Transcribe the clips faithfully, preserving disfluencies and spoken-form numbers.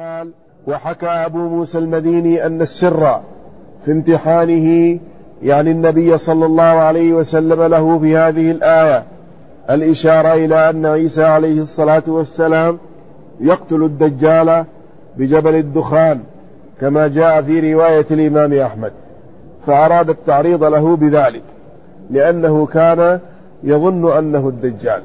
قال: وحكى أبو موسى المديني أن السر في امتحانه يعني النبي صلى الله عليه وسلم له في هذه الآية الإشارة إلى أن عيسى عليه الصلاة والسلام يقتل الدجال بجبل الدخان كما جاء في رواية الإمام أحمد، فأراد التعريض له بذلك لأنه كان يظن أنه الدجال.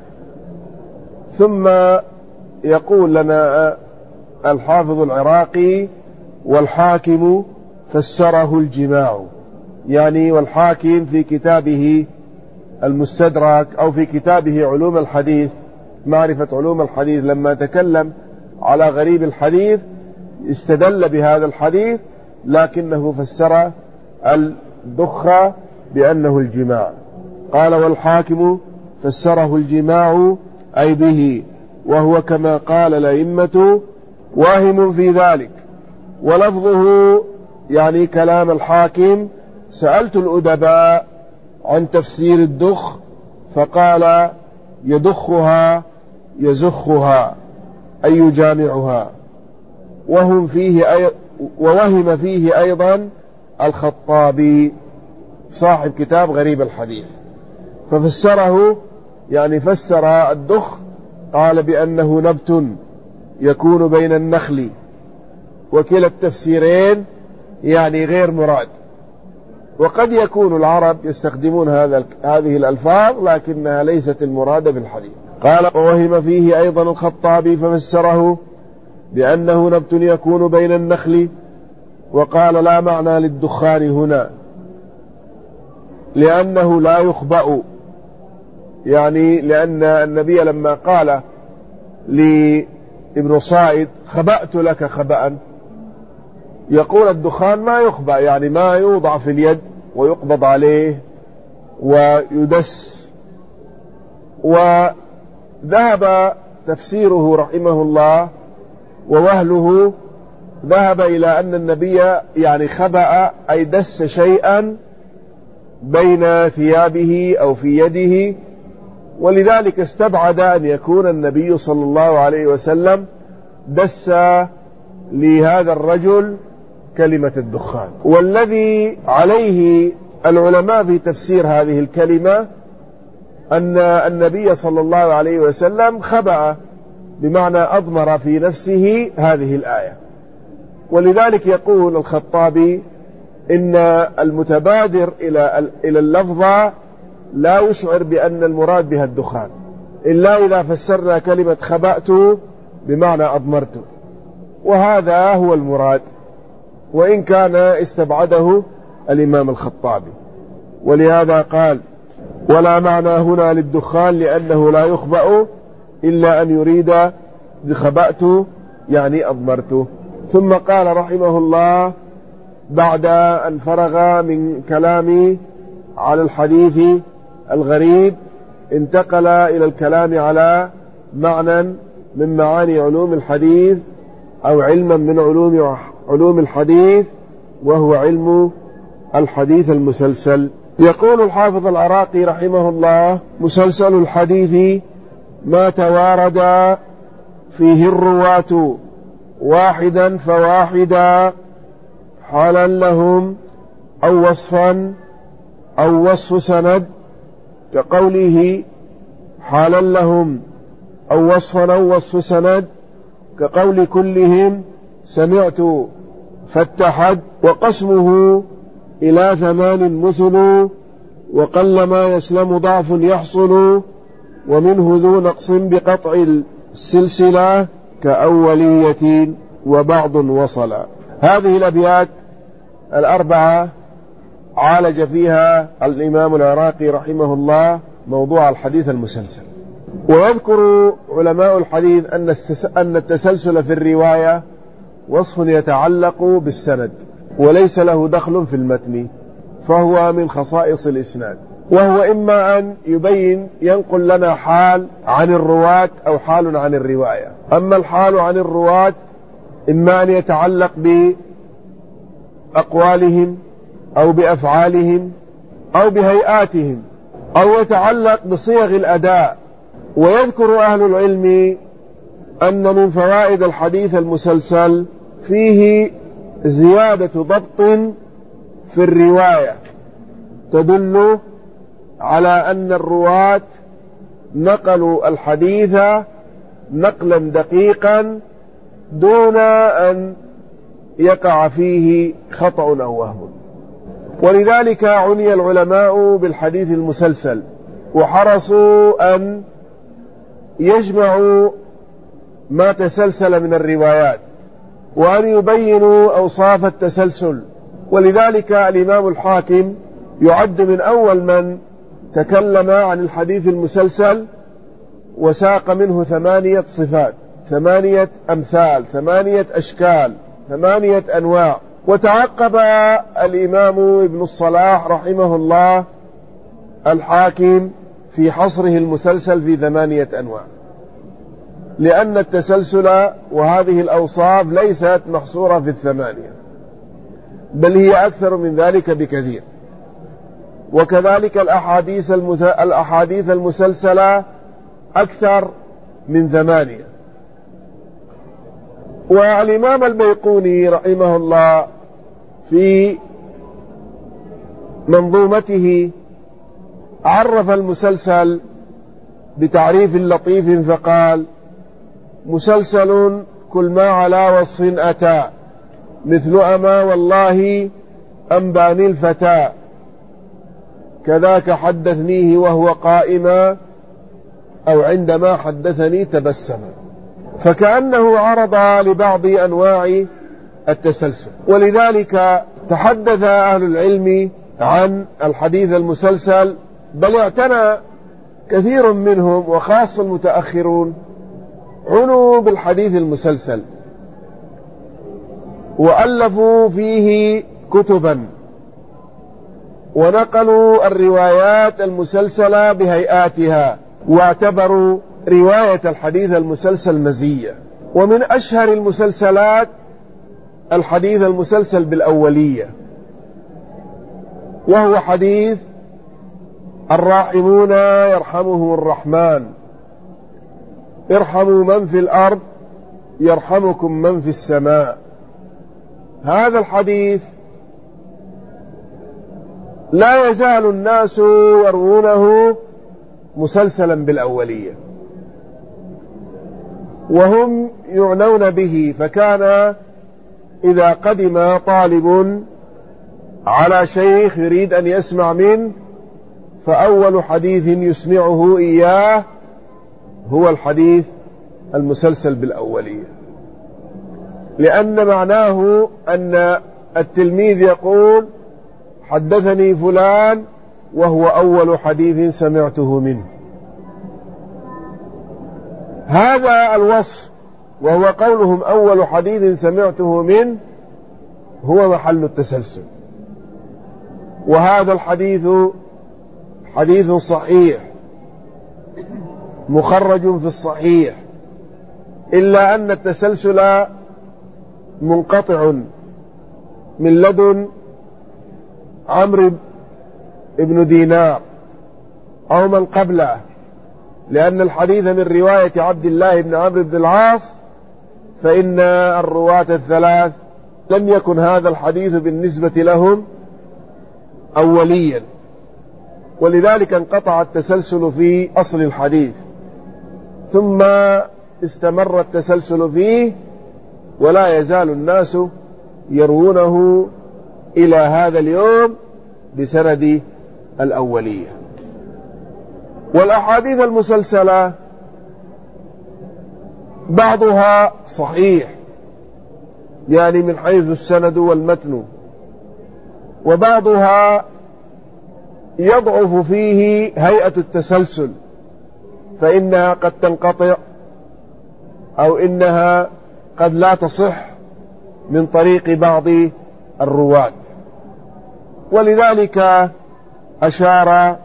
ثم يقول لنا الحافظ العراقي: والحاكم فسره الجماع، يعني والحاكم في كتابه المستدرك أو في كتابه علوم الحديث، معرفة علوم الحديث، لما تكلم على غريب الحديث استدل بهذا الحديث لكنه فسر الدخة بأنه الجماع. قال: والحاكم فسره الجماع أي به، وهو كما قال الأئمة واهم في ذلك. ولفظه يعني كلام الحاكم: سألت الأدباء عن تفسير الدخ فقال: يدخها يزخها أي يجامعها. وهم فيه أي ووهم فيه أيضا الخطابي صاحب كتاب غريب الحديث، ففسره يعني فسر الدخ قال بأنه نبت يكون بين النخل، وكلا التفسيرين يعني غير مراد. وقد يكون العرب يستخدمون هذا هذه الألفاظ لكنها ليست المرادة بالحديث. قال: ووهم فيه أيضا الخطابي ففسره بأنه نبت يكون بين النخل، وقال: لا معنى للدخان هنا لأنه لا يخبأ، يعني لأن النبي لما قال لابن صائد: خبأت لك خبأ، يقول الدخان ما يخبأ، يعني ما يوضع في اليد ويقبض عليه ويدس. وذهب تفسيره رحمه الله ووهله ذهب إلى أن النبي يعني خبأ أي دس شيئا بين ثيابه أو في يده، ولذلك استبعد أن يكون النبي صلى الله عليه وسلم دس لهذا الرجل كلمة الدخان. والذي عليه العلماء في تفسير هذه الكلمة أن النبي صلى الله عليه وسلم خبأ بمعنى أضمر في نفسه هذه الآية. ولذلك يقول الخطابي إن المتبادر إلى إلى اللفظة لا يشعر بأن المراد بها الدخان إلا إذا فسرنا كلمة خبأت بمعنى أضمرت، وهذا هو المراد، وإن كان استبعده الإمام الخطابي. ولهذا قال: ولا معنى هنا للدخان لأنه لا يخبأ إلا أن يريد بخبأت يعني أضمرته. ثم قال رحمه الله بعد أن فرغ من كلامي على الحديث الغريب انتقل إلى الكلام على معنى من معاني علوم الحديث أو علما من علوم علوم الحديث، وهو علم الحديث المسلسل. يقول الحافظ العراقي رحمه الله: مسلسل الحديث ما توارد فيه الرواة واحدا فواحدا حالا لهم أو وصفا أو وصف سند، كقوله حالا لهم أو وصفا أو وصف سند، كقول كلهم سمعت فاتحد. وقسمه إلى ثمان مثل، وقلما يسلم ضعف يحصل، ومنه ذو نقص بقطع السلسلة كأولية وبعض وصل. هذه الأبيات الأربعة عالج فيها الإمام العراقي رحمه الله موضوع الحديث المسلسل. ويذكر علماء الحديث أن التسلسل في الرواية وصف يتعلق بالسند وليس له دخل في المتن، فهو من خصائص الإسناد، وهو إما أن يبين ينقل لنا حال عن الرواة أو حال عن الرواية. أما الحال عن الرواة إما أن يتعلق بأقوالهم أو بأفعالهم أو بهيئاتهم أو يتعلق بصيغ الأداء. ويذكر أهل العلم أن من فوائد الحديث المسلسل فيه زيادة ضبط في الرواية تدل على أن الرواة نقلوا الحديث نقلا دقيقا دون أن يقع فيه خطأ أو وهم. ولذلك عني العلماء بالحديث المسلسل وحرصوا أن يجمعوا ما تسلسل من الروايات وأن يبينوا أوصاف التسلسل. ولذلك الإمام الحاكم يعد من أول من تكلم عن الحديث المسلسل وساق منه ثمانية صفات، ثمانية أمثال، ثمانية أشكال، ثمانية أنواع. وتعقب الإمام ابن الصلاح رحمه الله الحاكم في حصره المسلسل في ثمانية أنواع، لأن التسلسل وهذه الأوصاف ليست محصورة في الثمانية، بل هي أكثر من ذلك بكثير. وكذلك الأحاديث, الأحاديث المسلسلة أكثر من ثمانية. والإمام البيقوني رحمه الله في منظومته عرف المسلسل بتعريف لطيف فقال: مسلسل كل ما على وصف أتى مثل أما والله أنباني الفتى كذاك حدثنيه وهو قائما أو عندما حدثني تبسم. فكأنه عرض لبعض أنواع التسلسل. ولذلك تحدث أهل العلم عن الحديث المسلسل، بل اعتنى كثير منهم وخاصة المتأخرون عنوا بالحديث المسلسل وألفوا فيه كتبا ونقلوا الروايات المسلسلة بهيئاتها واعتبروا رواية الحديث المسلسل مزية. ومن أشهر المسلسلات الحديث المسلسل بالأولية، وهو حديث الراحمون يرحمهم الرحمن ارحموا من في الأرض يرحمكم من في السماء. هذا الحديث لا يزال الناس يروونه مسلسلا بالأولية وهم يعنون به. فكان إذا قدم طالب على شيخ يريد أن يسمع منه فأول حديث يسمعه إياه هو الحديث المسلسل بالأولية، لأن معناه أن التلميذ يقول: حدثني فلان، وهو أول حديث سمعته منه. هذا الوصف وهو قولهم أول حديث سمعته منه هو محل التسلسل. وهذا الحديث حديث صحيح مخرج في الصحيح، إلا أن التسلسل منقطع من لدن عمرو بن دينار أو من قبله، لأن الحديث من رواية عبد الله بن عمرو بن العاص، فإن الرواة الثلاث لم يكن هذا الحديث بالنسبة لهم أوليا، ولذلك انقطع التسلسل في أصل الحديث، ثم استمر التسلسل فيه ولا يزال الناس يروونه إلى هذا اليوم بسند الأولية. والأحاديث المسلسلة بعضها صحيح يعني من حيث السند والمتن، وبعضها يضعف فيه هيئة التسلسل، فإنها قد تنقطع أو إنها قد لا تصح من طريق بعض الرواة. ولذلك أشار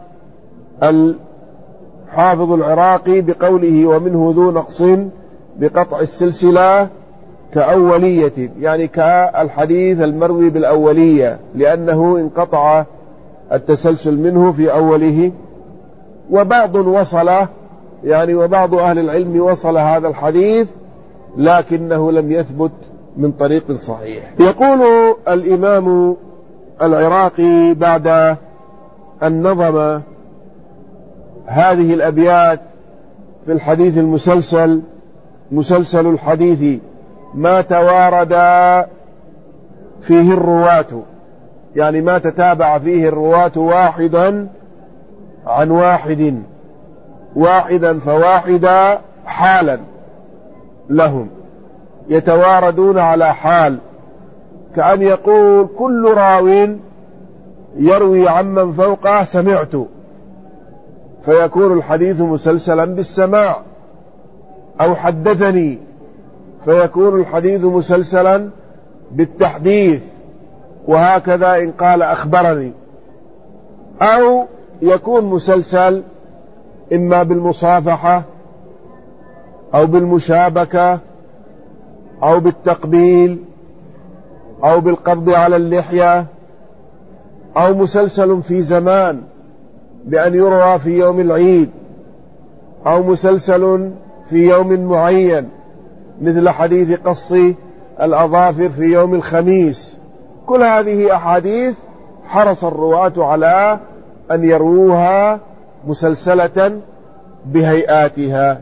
الحافظ العراقي بقوله: ومنه ذو نقص بقطع السلسلة كأولية، يعني كالحديث المروي بالأولية، لأنه انقطع التسلسل منه في أوله. وبعض وصله، يعني وبعض أهل العلم وصل هذا الحديث لكنه لم يثبت من طريق صحيح. يقول الإمام العراقي بعد أن نظم هذه الأبيات في الحديث المسلسل: مسلسل الحديث ما توارد فيه الرواة، يعني ما تتابع فيه الرواة واحدا عن واحد، واحدا فواحدا حالا لهم، يتواردون على حال، كأن يقول كل راو يروي عمن فوقه سمعت، فيكون الحديث مسلسلا بالسماع، أو حدثني فيكون الحديث مسلسلا بالتحديث، وهكذا إن قال أخبرني، أو يكون مسلسل إما بالمصافحة أو بالمشابكة أو بالتقبيل أو بالقبض على اللحية، أو مسلسل في زمان بأن يروى في يوم العيد، أو مسلسل في يوم معين مثل حديث قص الأظافر في يوم الخميس. كل هذه أحاديث حرص الرواة على أن يروها مسلسلة بهيئاتها،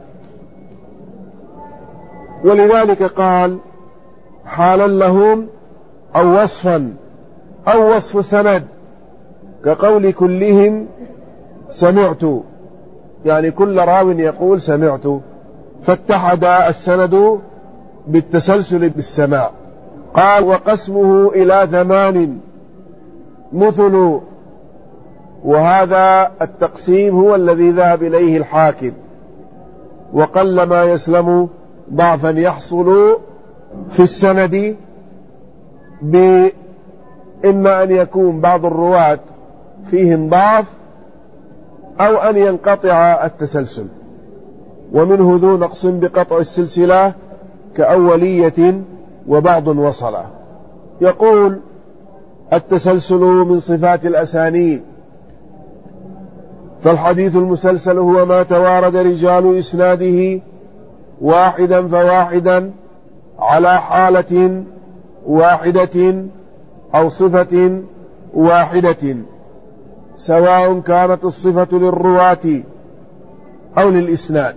ولذلك قال حالا لهم أو وصفا أو وصف سند، كقول كلهم سمعت، يعني كل راو يقول سمعت، فاتحد السند بالتسلسل بالسماع. قال وقسمه إلى ثمان مثل، وهذا التقسيم هو الذي ذهب إليه الحاكم، وقل ما يسلم ضعفا يحصل في السند، بإما أن يكون بعض الرواة فيهم ضعف أو أن ينقطع التسلسل، ومنه ذو نقص بقطع السلسلة كأولية وبعض وصله. يقول التسلسل من صفات الأسانيد، فالحديث المسلسل هو ما توارد رجال إسناده واحدا فواحدا على حالة واحدة أو صفة واحدة، سواء كانت الصفة للرواة أو للإسناد،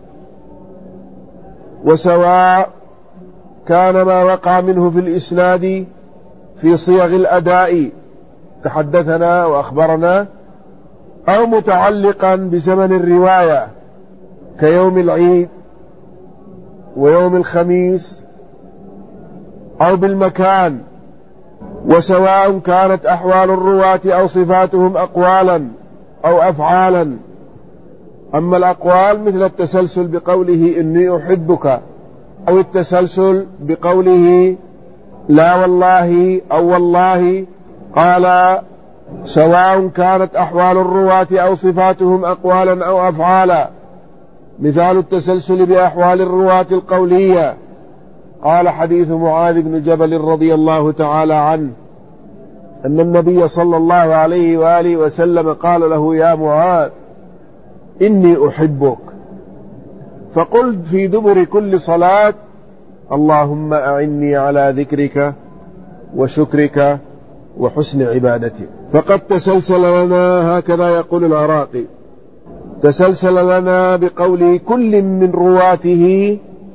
وسواء كان ما وقع منه في الإسناد في صيغ الأداء كحدثنا وأخبرنا، أو متعلقا بزمن الرواية كيوم العيد ويوم الخميس، أو بالمكان، وسواء كانت أحوال الرواة أو صفاتهم أقوالا أو أفعالا. أما الأقوال مثل التسلسل بقوله إني أحبك، أو التسلسل بقوله لا والله أو والله، قال سواء كانت أحوال الرواة أو صفاتهم أقوالا أو أفعالا. مثال التسلسل بأحوال الرواة القولية، قال حديث معاذ بن جبل رضي الله تعالى عنه أن النبي صلى الله عليه وآله وسلم قال له يا معاذ إني أحبك، فقلت في دبر كل صلاة اللهم أعني على ذكرك وشكرك وحسن عبادتك. فقد تسلسل لنا، هكذا يقول العراقي، تسلسل لنا بقول كل من رواته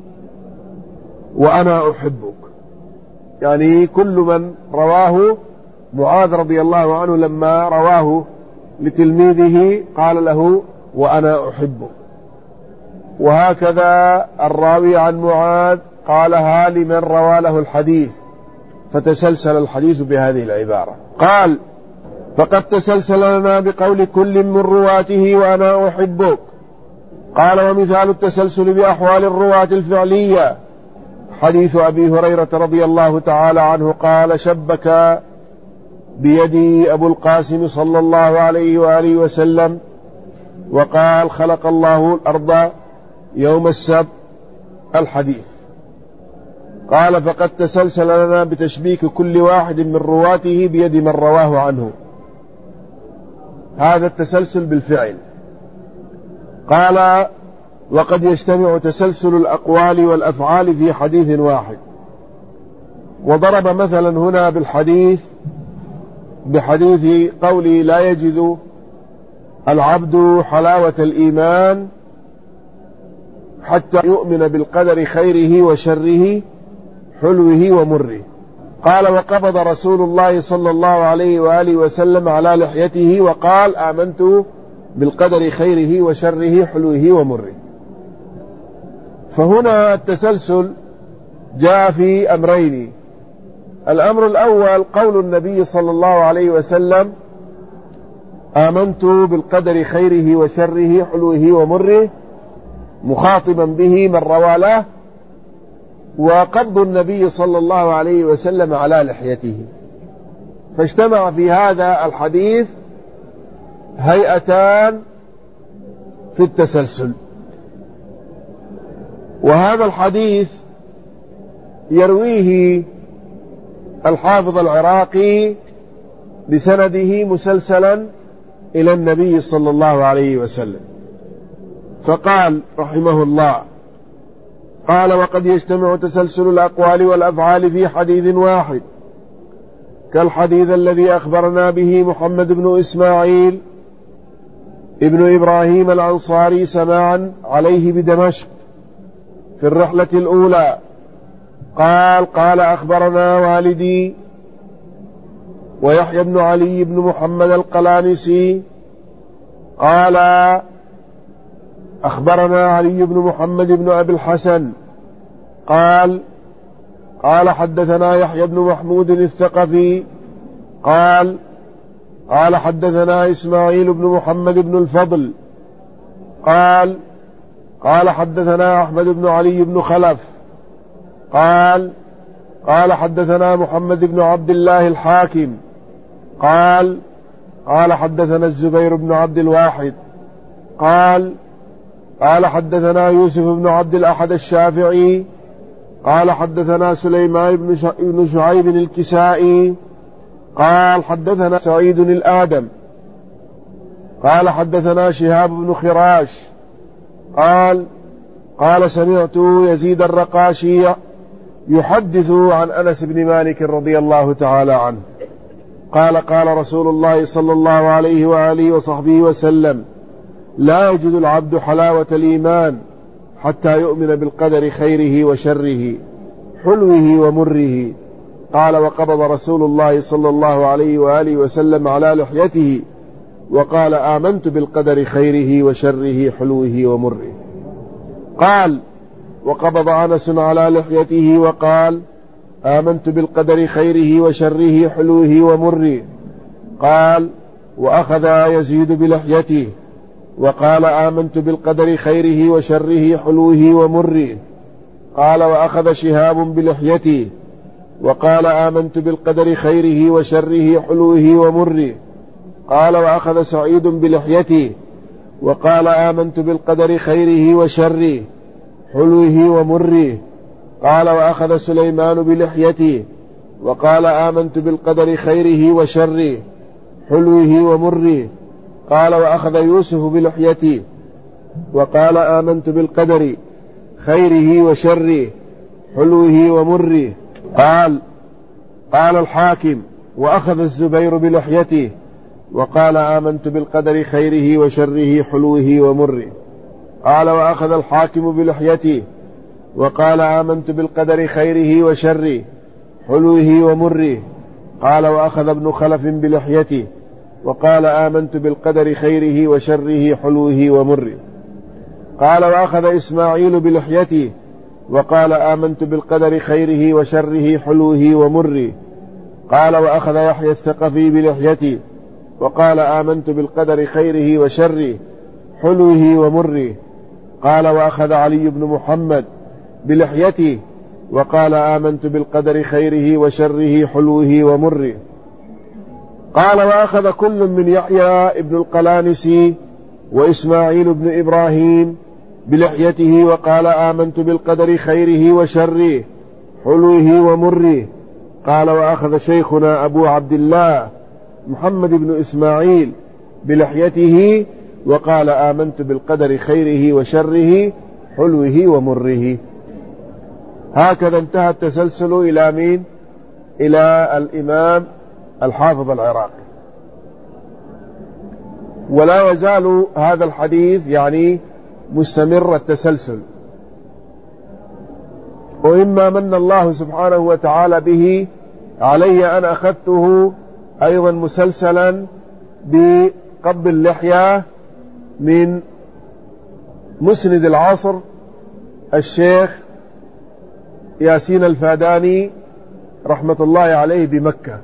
وأنا أحبك، يعني كل من رواه معاذ رضي الله عنه لما رواه لتلميذه قال له وأنا أحبك، وهكذا الراوي عن معاذ قالها لمن روى له الحديث، فتسلسل الحديث بهذه العبارة. قال فقد تسلسل لنا بقول كل من رواته وأنا أحبك. قال ومثال التسلسل بأحوال الرواة الفعلية حديث أبي هريرة رضي الله تعالى عنه قال شبك بيدي أبو القاسم صلى الله عليه وآله وسلم وقال خلق الله الأرض يوم السبت، الحديث. قال فقد تسلسل لنا بتشبيك كل واحد من رواته بيد من رواه عنه، هذا التسلسل بالفعل. قال وقد يجتمع تسلسل الأقوال والأفعال في حديث واحد. وضرب مثلا هنا بالحديث بحديث قوله لا يجد العبد حلاوة الإيمان حتى يؤمن بالقدر خيره وشره حلوه ومره. قال وقبض رسول الله صلى الله عليه وآله وسلم على لحيته وقال آمنت بالقدر خيره وشره حلوه ومره. فهنا التسلسل جاء في أمرين. الأمر الأول قول النبي صلى الله عليه وسلم آمنت بالقدر خيره وشره حلوه ومره مخاطبا به من روى له، وقبض النبي صلى الله عليه وسلم على لحيته، فاجتمع في هذا الحديث هيئتان في التسلسل. وهذا الحديث يرويه الحافظ العراقي بسنده مسلسلا إلى النبي صلى الله عليه وسلم، فقال رحمه الله قال وقد يجتمع تسلسل الأقوال والأفعال في حديث واحد كالحديث الذي أخبرنا به محمد بن إسماعيل ابن إبراهيم الأنصاري سماعا عليه بدمشق في الرحلة الأولى قال قال أخبرنا والدي ويحيى بن علي بن محمد القلانسي قال أخبرنا علي بن محمد بن أبي الحسن قال قال حدثنا يحيى بن محمود الثقفي قال قال حدثنا إسماعيل بن محمد بن الفضل قال قال حدثنا أحمد بن علي بن خلف قال قال حدثنا محمد بن عبد الله الحاكم قال قال حدثنا الزبير بن عبد الواحد قال قال حدثنا يوسف بن عبد الأحد الشافعي قال حدثنا سليمان بن شعيب الكسائي قال حدثنا سعيد الآدم قال حدثنا شهاب بن خراش قال قال سمعت يزيد الرقاشي يحدث عن أنس بن مالك رضي الله تعالى عنه قال قال رسول الله صلى الله عليه وآله وصحبه وسلم لا يجد العبد حلاوة الإيمان حتى يؤمن بالقدر خيره وشره حلوه ومره. قال وقبض رسول الله صلى الله عليه وآله وسلم على لحيته وقال آمنت بالقدر خيره وشره حلوه ومره. قال وقبض أنس على لحيته وقال آمنت بالقدر خيره وشره حلوه ومره. قال وأخذ يزيد بلحيته وقال آمنت بالقدر خيره وشره حلوه ومره. قال وأخذ شهاب بلحيته وقال آمنت بالقدر خيره وشره حلوه ومره. قال وأخذ سعيد بلحيته وقال آمنت بالقدر خيره وشره حلوه ومره. قال وأخذ سليمان بلحيته وقال آمنت بالقدر خيره وشره حلوه ومره. قال وأخذ يوسف بلحيته وقال آمنت بالقدر خيره وشره حلوه ومره. قال قال الحاكم وأخذ الزبير بلحيته وقال آمنت بالقدر خيره وشره حلوه ومره. قال وأخذ الحاكم بلحيته وقال آمنت بالقدر خيره وشره حلوه ومره. قال وأخذ ابن خلف بلحيته وقال آمنت بالقدر خيره وشره حلوه ومره. قال وأخذ إسماعيل بلحيته وقال آمنت بالقدر خيره وشره حلوه ومره. قال وأخذ يحيى الثقفي بلحيته وقال آمنت بالقدر خيره وشره حلوه ومره. قال وأخذ علي بن محمد بلحيته وقال آمنت بالقدر خيره وشره حلوه ومره. قال وأخذ كل من يحيى ابن القلانسي وإسماعيل بن إبراهيم بلحيته وقال آمنت بالقدر خيره وشره حلوه ومره. قال وأخذ شيخنا أبو عبد الله محمد بن إسماعيل بلحيته وقال آمنت بالقدر خيره وشره حلوه ومره. هكذا انتهى التسلسل إلى مين؟ إلى الإمام الحافظ العراقي. ولا يزال هذا الحديث يعني مستمر التسلسل، وإما من الله سبحانه وتعالى به علي أن أخذته أيضا مسلسلا بقبض اللحية من مسند العصر الشيخ ياسين الفاداني رحمة الله عليه بمكة،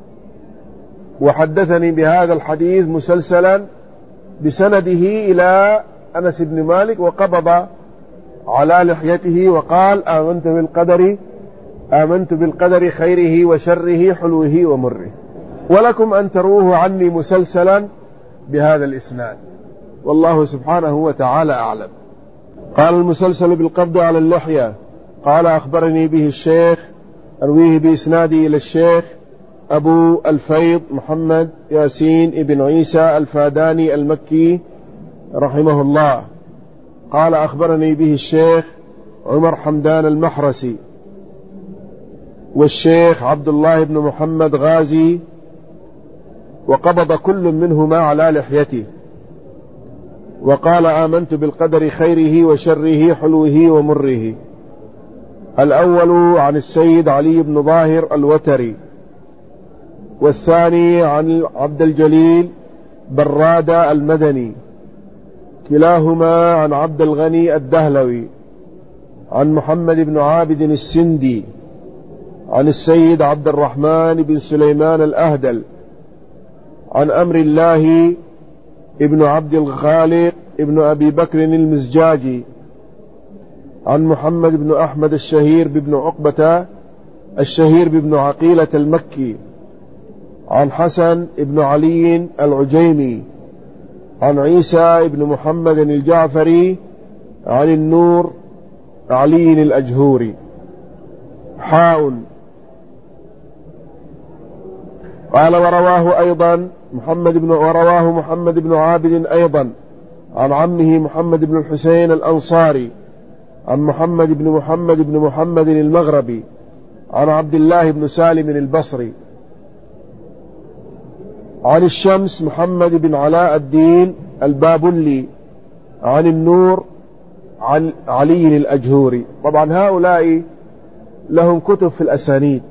وحدثني بهذا الحديث مسلسلا بسنده إلى أنس بن مالك، وقبض على لحيته وقال آمنت بالقدر آمنت بالقدر خيره وشره حلوه ومره. ولكم أن تروه عني مسلسلا بهذا الإسناد، والله سبحانه وتعالى أعلم. قال المسلسل بالقبض على اللحية. قال أخبرني به الشيخ، أرويه بإسنادي إلى الشيخ أبو الفيض محمد ياسين ابن عيسى الفاداني المكي رحمه الله. قال أخبرني به الشيخ عمر حمدان المحرسي والشيخ عبد الله بن محمد غازي، وقبض كل منهما على لحيته وقال آمنت بالقدر خيره وشره حلوه ومره. الأول عن السيد علي بن ظاهر الوتري، والثاني عن عبد الجليل برادة المدني، كلاهما عن عبد الغني الدهلوي، عن محمد بن عابد السندي، عن السيد عبد الرحمن بن سليمان الأهدل، عن أمر الله ابن عبد الخالق ابن أبي بكر المزجاجي، عن محمد بن أحمد الشهير بابن عقبة الشهير بابن عقيلة المكي، عن حسن بن علي العجيمي، عن عيسى بن محمد الجعفري، عن النور علي الأجهوري. حاء. قال ورواه أيضا محمد بن ورواه محمد بن عابد أيضا عن عمه محمد بن الحسين الأنصاري، عن محمد بن محمد بن محمد المغربي، عن عبد الله بن سالم البصري، عن الشمس محمد بن علاء الدين البابلي، عن النور عن علي الأجهوري. طبعا هؤلاء لهم كتب في الأسانيد،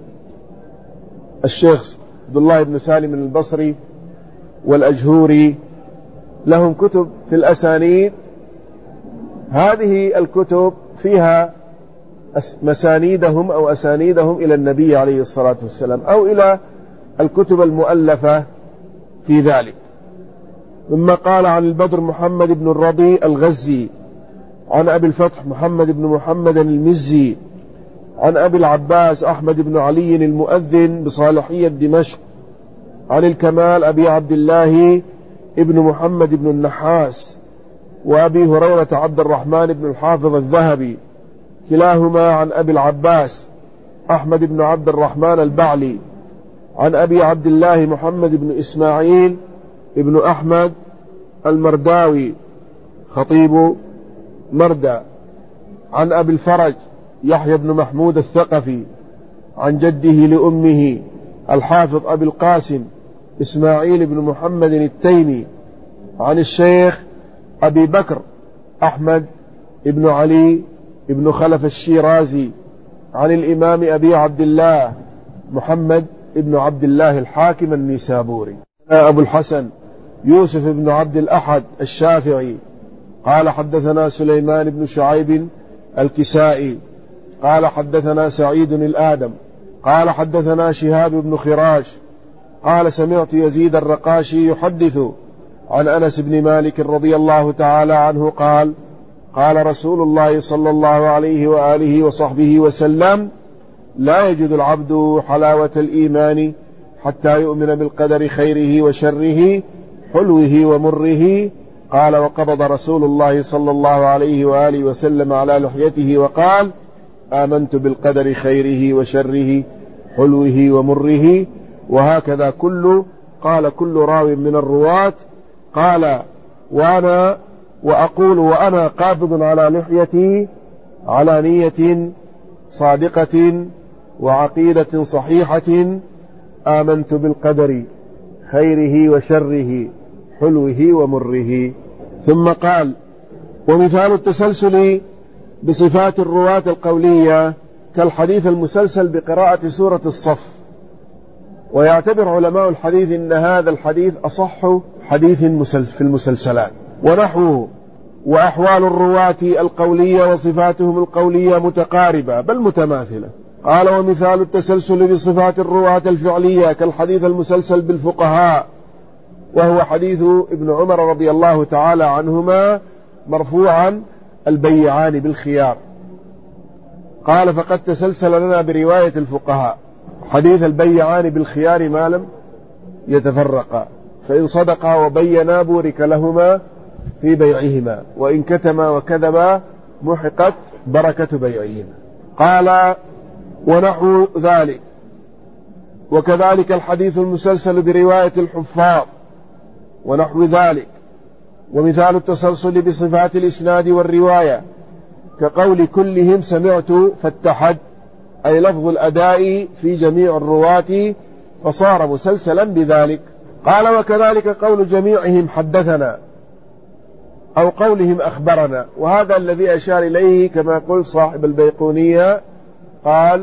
الشيخ عبد الله بن سالم البصري والأجهوري لهم كتب في الأسانيد. هذه الكتب فيها مسانيدهم أو أسانيدهم إلى النبي عليه الصلاة والسلام أو إلى الكتب المؤلفة في ذلك. ثم قال عن البدر محمد بن الرضي الغزي، عن أبي الفتح محمد بن محمد المزي، عن أبي العباس أحمد بن علي المؤذن بصالحية دمشق، عن الكمال أبي عبد الله ابن محمد بن النحاس، وأبي هريرة عبد الرحمن بن الحافظ الذهبي، كلاهما عن أبي العباس أحمد بن عبد الرحمن البعلي، عن أبي عبد الله محمد بن إسماعيل ابن أحمد المرداوي خطيب مردى، عن أبي الفرج يحيى بن محمود الثقفي، عن جده لأمه الحافظ أبي القاسم إسماعيل بن محمد التيمي، عن الشيخ أبي بكر أحمد ابن علي ابن خلف الشيرازي، عن الإمام أبي عبد الله محمد ابن عبد الله الحاكم النيسابوري. أبو الحسن يوسف بن عبد الأحد الشافعي قال حدثنا سليمان بن شعيب الكسائي قال حدثنا سعيد الآدم قال حدثنا شهاب بن خراش قال سمعت يزيد الرقاشي يحدث عن أنس بن مالك رضي الله تعالى عنه قال قال رسول الله صلى الله عليه وآله وصحبه وسلم لا يجد العبد حلاوة الإيمان حتى يؤمن بالقدر خيره وشره حلوه ومره. قال وقبض رسول الله صلى الله عليه وآله وسلم على لحيته وقال آمنت بالقدر خيره وشره حلوه ومره. وهكذا كل قال كل راو من الرواة قال وأنا وأقول وأنا قابض على لحيتي على نية صادقة وعقيدة صحيحة آمنت بالقدر خيره وشره حلوه ومره. ثم قال: ومثال التسلسل بصفات الرواة القولية كالحديث المسلسل بقراءة سورة الصف. ويعتبر علماء الحديث أن هذا الحديث أصح حديث في المسلسلات ونحوه. وأحوال الرواة القولية وصفاتهم القولية متقاربة بل متماثلة. قال: ومثال التسلسل بصفات الرواة الفعلية كالحديث المسلسل بالفقهاء، وهو حديث ابن عمر رضي الله تعالى عنهما مرفوعا: البيعان بالخيار. قال: فقد تسلسل لنا برواية الفقهاء حديث البيعان بالخيار ما لم يتفرقا، فإن صدقا وبينا بورك لهما في بيعهما، وإن كتما وكذبا محقت بركة بيعهما. قال: ونحو ذلك. وكذلك الحديث المسلسل برواية الحفاظ ونحو ذلك. ومثال التسلسل بصفات الإسناد والرواية كقول كلهم سمعت فاتحد، أي لفظ الأداء في جميع الرواة فصار مسلسلا بذلك. قال: وكذلك قول جميعهم حدثنا أو قولهم أخبرنا، وهذا الذي أشار إليه كما قل صاحب البيقونية، قال: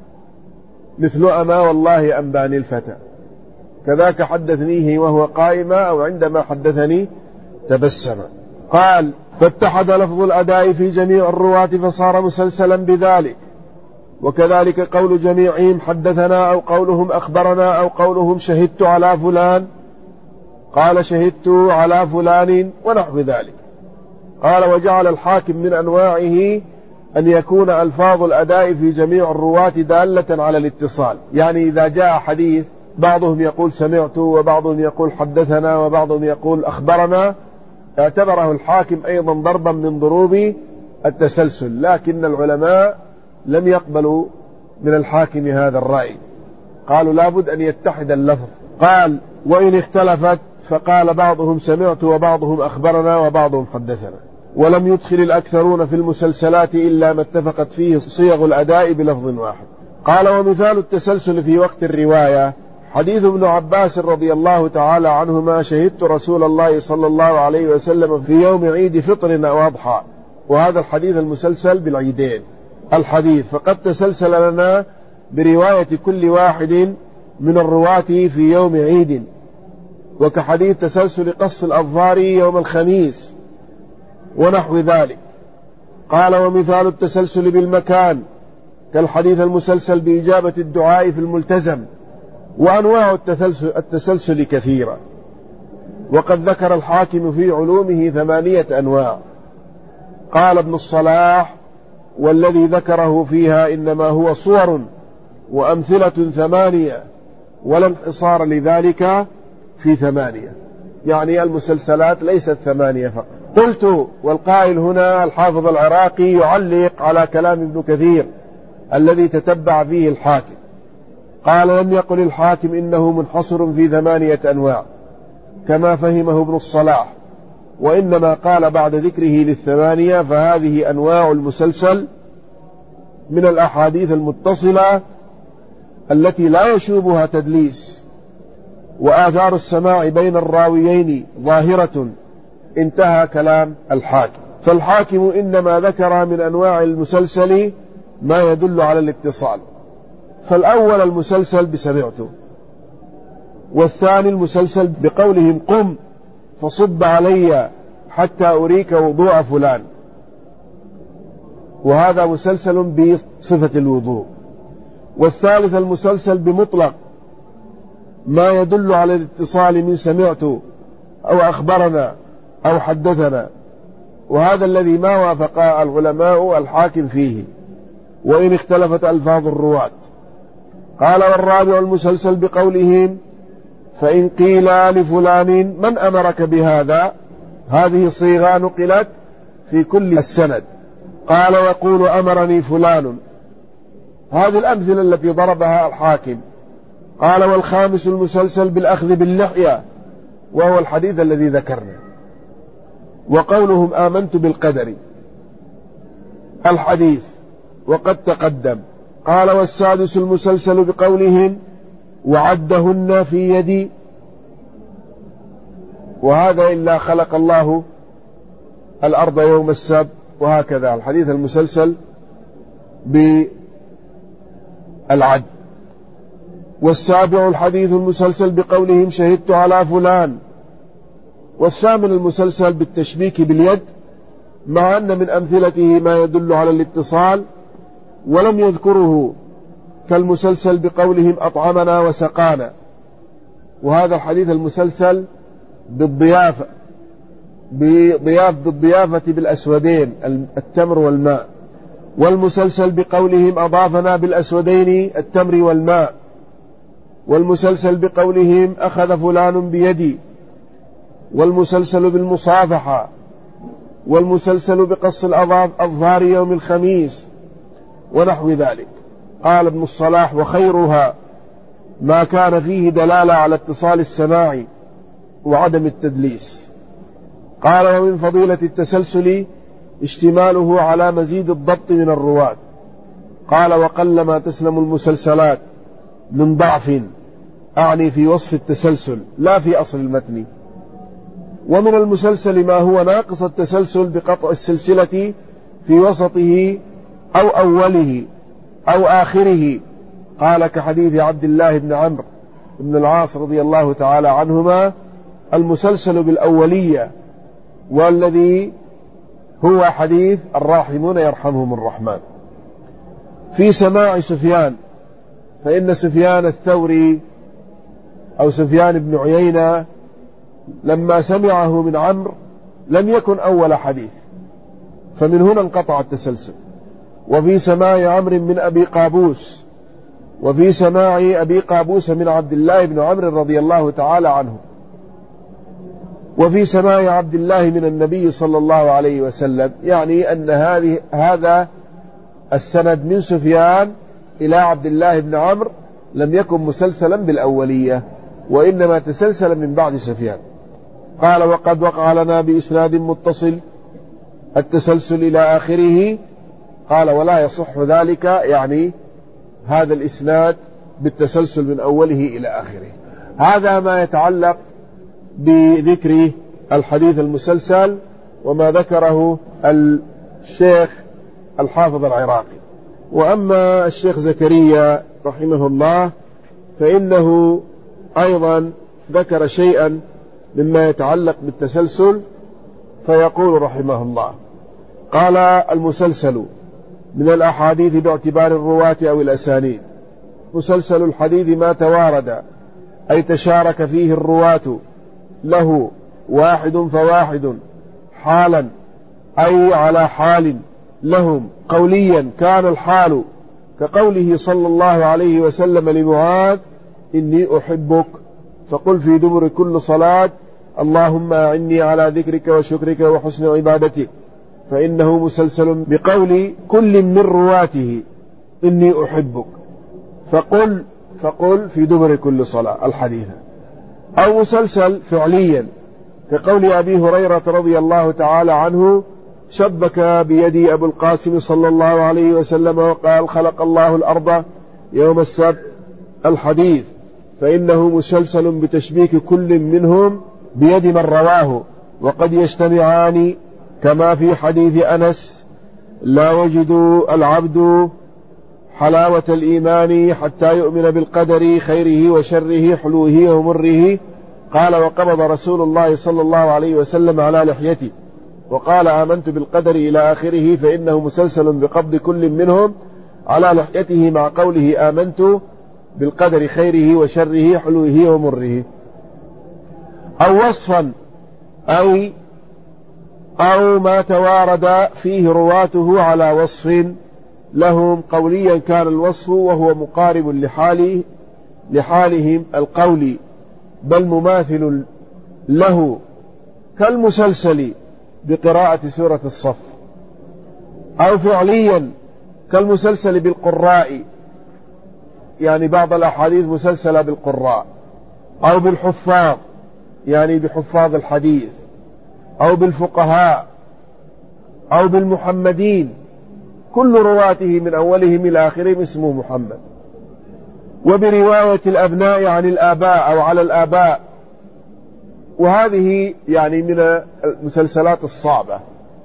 مثل أما والله أنباني الفتى، كذاك حدثنيه وهو قائما أو عندما حدثني تبسم. قال: فاتحد لفظ الأداء في جميع الرواة فصار مسلسلا بذلك. وكذلك قول جميعهم حدثنا أو قولهم أخبرنا أو قولهم شهدت على فلان، قال شهدت على فلان ونحو ذلك. قال: وجعل الحاكم من أنواعه أن يكون ألفاظ الأداء في جميع الرواة دالة على الاتصال، يعني إذا جاء حديث بعضهم يقول سمعت وبعضهم يقول حدثنا وبعضهم يقول أخبرنا، اعتبره الحاكم أيضا ضربا من ضروب التسلسل، لكن العلماء لم يقبلوا من الحاكم هذا الرأي، قالوا لابد أن يتحد اللفظ. قال: وإن اختلفت فقال بعضهم سمعت وبعضهم أخبرنا وبعضهم حدثنا. ولم يدخل الأكثرون في المسلسلات إلا ما اتفقت فيه صيغ الأداء بلفظ واحد. قال: ومثال التسلسل في وقت الرواية حديث ابن عباس رضي الله تعالى عنهما: شهدت رسول الله صلى الله عليه وسلم في يوم عيد فطر أو أضحى. وهذا الحديث المسلسل بالعيدين الحديث، فقد تسلسل لنا برواية كل واحد من الرواة في يوم عيد، وكحديث تسلسل قص الأظفار يوم الخميس ونحو ذلك. قال: ومثال التسلسل بالمكان كالحديث المسلسل بإجابة الدعاء في الملتزم. وأنواع التسلسل, التسلسل كثيرة، وقد ذكر الحاكم في علومه ثمانية أنواع. قال ابن الصلاح: والذي ذكره فيها إنما هو صور وأمثلة ثمانية، ولا انحصار لذلك في ثمانية، يعني المسلسلات ليست ثمانية فقط. قلت: والقائل هنا الحافظ العراقي يعلق على كلام ابن كثير الذي تتبع فيه الحاكم. قال: لم يقل الحاكم إنه منحصر في ثمانية أنواع كما فهمه ابن الصلاح، وإنما قال بعد ذكره للثمانية: فهذه أنواع المسلسل من الأحاديث المتصلة التي لا يشوبها تدليس، وآثار السماع بين الراويين ظاهرة. انتهى كلام الحاكم. فالحاكم إنما ذكر من أنواع المسلسل ما يدل على الاتصال. فالأول المسلسل بسمعته، والثاني المسلسل بقولهم قم فصب علي حتى أريك وضوء فلان، وهذا مسلسل بصفة الوضوء. والثالث المسلسل بمطلق ما يدل على الاتصال من سمعت أو أخبرنا أو حدثنا، وهذا الذي ما وافق العلماء الحاكم فيه وإن اختلفت ألفاظ الرواة. قال: والرابع المسلسل بقولهم فإن قيل لفلان من أمرك بهذا، هذه صيغة نقلت في كل السند. قال: يقول أمرني فلان. هذه الأمثلة التي ضربها الحاكم. قال: والخامس المسلسل بالأخذ باللحية، وهو الحديث الذي ذكرنا. وقولهم آمنت بالقدر الحديث وقد تقدم. قال والسادس المسلسل بقولهم وعدهن في يدي، وهذا إلا خلق الله الأرض يوم السبت، وهكذا الحديث المسلسل بالعد. والسابع الحديث المسلسل بقولهم شهدت على فلان. والثامن المسلسل بالتشبيك باليد، مع أن من أمثلته ما يدل على الاتصال ولم يذكره، كالمسلسل بقولهم أطعمنا وسقانا، وهذا الحديث المسلسل بالضيافة بضياف بالضيافة بالأسودين التمر والماء. والمسلسل بقولهم أضافنا بالأسودين التمر والماء. والمسلسل بقولهم أخذ فلان بيدي. والمسلسل بالمصافحة. والمسلسل بقص الأظفار يوم الخميس ونحو ذلك. قال ابن الصلاح وخيرها ما كان فيه دلالة على اتصال السماع وعدم التدليس. قال ومن فضيلة التسلسل اشتماله على مزيد الضبط من الرواة. قال وقلما تسلم المسلسلات من ضعف، أعني في وصف التسلسل لا في أصل المتن. ومن المسلسل ما هو ناقص التسلسل بقطع السلسلة في وسطه أو أوله أو آخره. قال كحديث عبد الله بن عمرو بن العاص رضي الله تعالى عنهما المسلسل بالأولية، والذي هو حديث الراحمون يرحمهم الرحمن. في سماع سفيان، فإن سفيان الثوري أو سفيان بن عيينة لما سمعه من عمرو لم يكن أول حديث، فمن هنا انقطع التسلسل. وفي سماع عمرو من أبي قابوس، وفي سماع أبي قابوس من عبد الله بن عمرو رضي الله تعالى عنه، وفي سماع عبد الله من النبي صلى الله عليه وسلم، يعني أن هذه هذا السند من سفيان إلى عبد الله بن عمرو لم يكن مسلسلا بالأولية، وإنما تسلسل من بعد سفيان. قال وقد وقع لنا بإسناد متصل التسلسل إلى آخره. قال ولا يصح ذلك، يعني هذا الإسناد بالتسلسل من أوله إلى آخره. هذا ما يتعلق بذكر الحديث المسلسل وما ذكره الشيخ الحافظ العراقي. وأما الشيخ زكريا رحمه الله فإنه أيضا ذكر شيئا مما يتعلق بالتسلسل، فيقول رحمه الله قال المسلسل من الأحاديث باعتبار الرواة أو الأسانيد. مسلسل الحديث ما توارد أي تشارك فيه الرواة له واحد فواحد حالا، أي على حال لهم قوليا كان الحال، كقوله صلى الله عليه وسلم لمعاذ إني أحبك، فقل في دبر كل صلاة اللهم أعني على ذكرك وشكرك وحسن عبادتك، فإنه مسلسل بقول كل من رواته إني أحبك، فقل فقل في دبر كل صلاة الحديث. أو مسلسل فعليا كقول أبي هريرة رضي الله تعالى عنه شبك بيدي أبو القاسم صلى الله عليه وسلم وقال خلق الله الأرض يوم السبت الحديث، فإنه مسلسل بتشبيك كل منهم بيد من رواه، وقد يجتمعان كما في حديث أنس لا يجد العبد حلاوة الإيمان حتى يؤمن بالقدر خيره وشره حلوه ومره. قال وقبض رسول الله صلى الله عليه وسلم على لحيته وقال آمنت بالقدر إلى آخره، فإنه مسلسل بقبض كل منهم على لحيته مع قوله آمنت بالقدر خيره وشره حلوه ومره. أو وصفا أي أو ما توارد فيه رواته على وصف لهم قوليا كان الوصف وهو مقارب لحاله لحالهم القولي بل مماثل له، كالمسلسل بقراءة سورة الصف. أو فعليا كالمسلسل بالقراء، يعني بعض الأحاديث مسلسلة بالقراء. أو بالحفاظ، يعني بحفاظ الحديث. أو بالفقهاء أو بالمحمدين، كل رواته من أولهم إلى آخرهم اسمه محمد. وبرواية الأبناء عن الآباء أو على الآباء، وهذه يعني من المسلسلات الصعبة.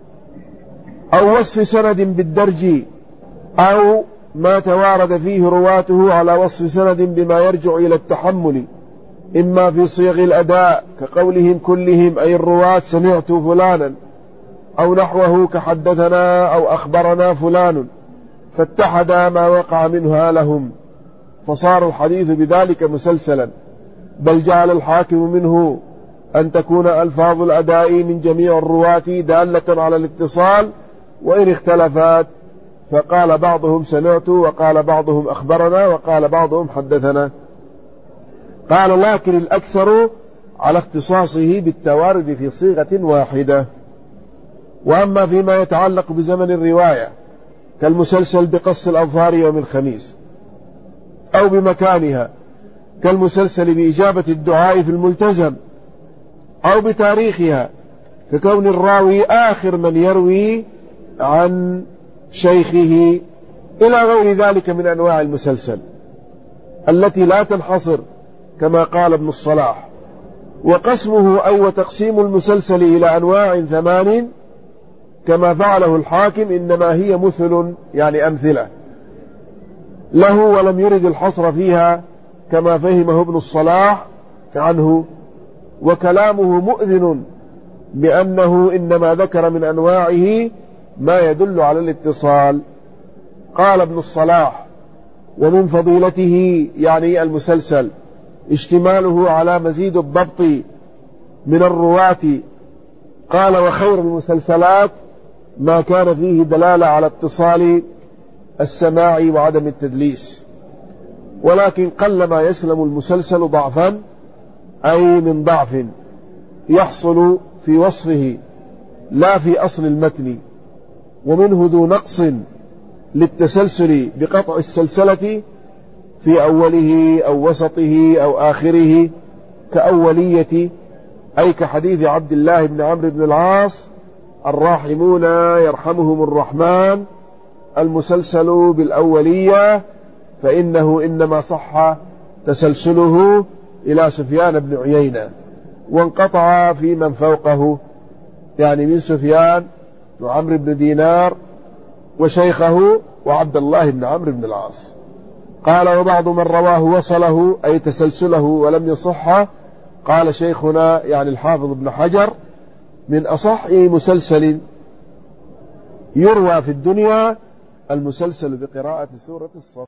أو وصف سند بالدرج، أو ما توارد فيه رواته على وصف سند بما يرجع إلى التحمل، إما في صيغ الأداء كقولهم كلهم أي الرواة سمعت فلانا، أو نحوه كحدثنا أو أخبرنا فلان، فاتحد ما وقع منها لهم، فصار الحديث بذلك مسلسلا. بل جعل الحاكم منه أن تكون ألفاظ الأداء من جميع الرواة دالة على الاتصال، وإن اختلفت فقال بعضهم سمعت، وقال بعضهم أخبرنا، وقال بعضهم حدثنا. قال لكن الأكثر على اختصاصه بالتوارد في صيغة واحدة. وأما فيما يتعلق بزمن الرواية كالمسلسل بقص الأظفار يوم الخميس، أو بمكانها كالمسلسل بإجابة الدعاء في الملتزم، أو بتاريخها ككون الراوي آخر من يروي عن شيخه، إلى غير ذلك من أنواع المسلسل التي لا تنحصر كما قال ابن الصلاح. وقسمه أي وتقسيم المسلسل إلى أنواع ثمان كما فعله الحاكم إنما هي مثل، يعني أمثلة له، ولم يرد الحصر فيها كما فهمه ابن الصلاح عنه، وكلامه مؤذن بأنه إنما ذكر من أنواعه ما يدل على الاتصال. قال ابن الصلاح: ومن فضيلته يعني المسلسل اشتماله على مزيد الضبط من الرواة. قال: وخير المسلسلات ما كان فيه دلالة على اتصال السماع وعدم التدليس، ولكن قلما يسلم المسلسل ضعفا، أي من ضعف يحصل في وصفه لا في أصل المتن، ومنه ذو نقص للتسلسل بقطع السلسلة في أوله أو وسطه أو آخره، كأولية، أي كحديث عبد الله بن عمرو بن العاص: الراحمون يرحمهم الرحمن، المسلسل بالأولية فإنه إنما صح تسلسله إلى سفيان بن عيينة، وانقطع في من فوقه، يعني من سفيان وعمرو بن دينار وشيخه وعبد الله بن عمرو بن العاص. قال: وبعض من رواه وصله أي تسلسله ولم يصح. قال شيخنا يعني الحافظ ابن حجر: من أصح مسلسل يروى في الدنيا المسلسل بقراءة سورة الصف.